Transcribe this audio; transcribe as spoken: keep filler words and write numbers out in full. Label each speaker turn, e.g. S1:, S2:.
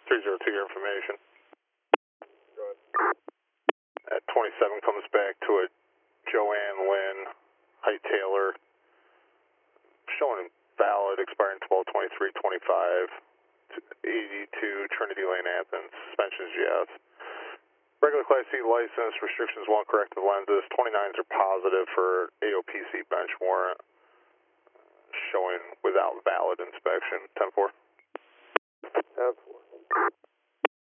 S1: three zero two, your information. At twenty-seven comes back to a Joanne Lynn, Height Taylor, showing valid, expiring twelve twenty-three twenty-five, eighty-two Trinity Lane, Athens. Suspensions, yes. Regular Class C license, restrictions, one corrective lenses, twenty-nines are positive for A O P C bench.